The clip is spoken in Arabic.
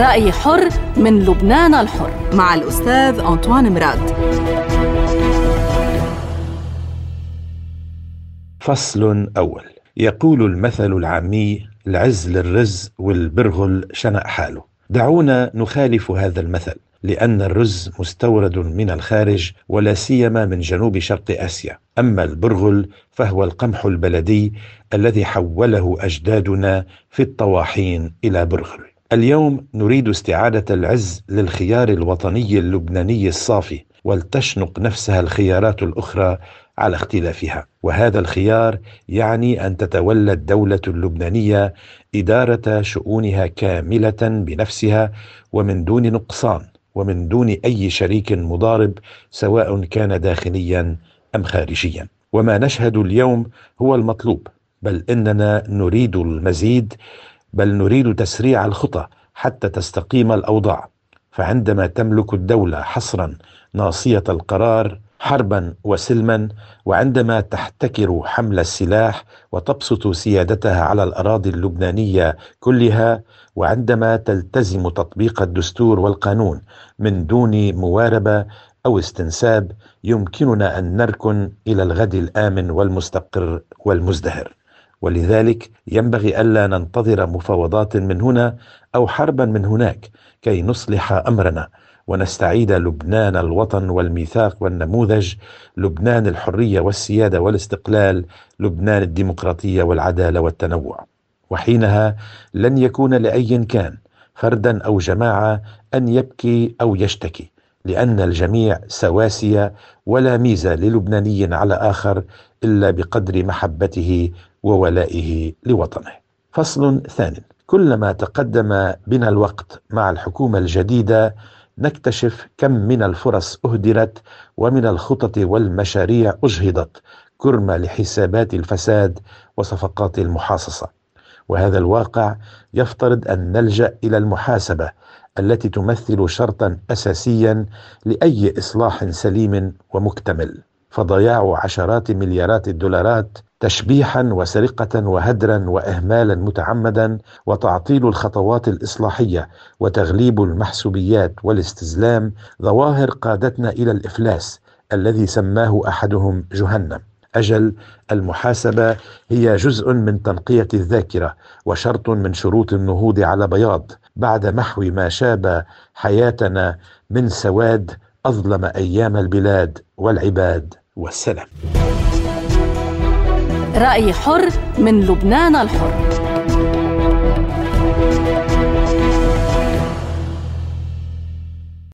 رأي حر من لبنان الحر مع الأستاذ أنطوان مراد. فصل أول. يقول المثل العامي: العز للرز والبرغل شنق حاله. دعونا نخالف هذا المثل، لأن الرز مستورد من الخارج ولا سيما من جنوب شرق آسيا، أما البرغل فهو القمح البلدي الذي حوله أجدادنا في الطواحين إلى برغل. اليوم نريد استعادة العز للخيار الوطني اللبناني الصافي، ولتشنق نفسها الخيارات الأخرى على اختلافها، وهذا الخيار يعني أن تتولى الدولة اللبنانية إدارة شؤونها كاملة بنفسها ومن دون نقصان ومن دون أي شريك مضارب، سواء كان داخليا أم خارجيا. وما نشهد اليوم هو المطلوب، بل إننا نريد المزيد، بل نريد تسريع الخطى حتى تستقيم الأوضاع. فعندما تملك الدولة حصرا ناصية القرار حربا وسلما، وعندما تحتكر حمل السلاح وتبسط سيادتها على الأراضي اللبنانية كلها، وعندما تلتزم تطبيق الدستور والقانون من دون مواربة أو استنساب، يمكننا أن نركن إلى الغد الآمن والمستقر والمزدهر. ولذلك ينبغي ألا ننتظر مفاوضات من هنا أو حربا من هناك كي نصلح أمرنا ونستعيد لبنان الوطن والميثاق والنموذج، لبنان الحرية والسيادة والاستقلال، لبنان الديمقراطية والعدالة والتنوع. وحينها لن يكون لأي كان فردا أو جماعة أن يبكي أو يشتكي، لأن الجميع سواسية، ولا ميزة للبناني على آخر إلا بقدر محبته وولائه لوطنه. فصل ثاني. كلما تقدم بنا الوقت مع الحكومة الجديدة نكتشف كم من الفرص أهدرت ومن الخطط والمشاريع أجهضت كرمة لحسابات الفساد وصفقات المحاصصة. وهذا الواقع يفترض أن نلجأ إلى المحاسبة التي تمثل شرطا أساسيا لأي إصلاح سليم ومكتمل. فضياع عشرات مليارات الدولارات تشبيحا وسرقة وهدرا وإهمالا متعمدا، وتعطيل الخطوات الإصلاحية وتغليب المحسوبيات والاستزلام، ظواهر قادتنا إلى الإفلاس الذي سماه أحدهم جهنم. أجل، المحاسبة هي جزء من تنقية الذاكرة وشرط من شروط النهوض على بياض بعد محو ما شاب حياتنا من سواد أظلم أيام البلاد والعباد والسلام. رأي حر من لبنان الحر.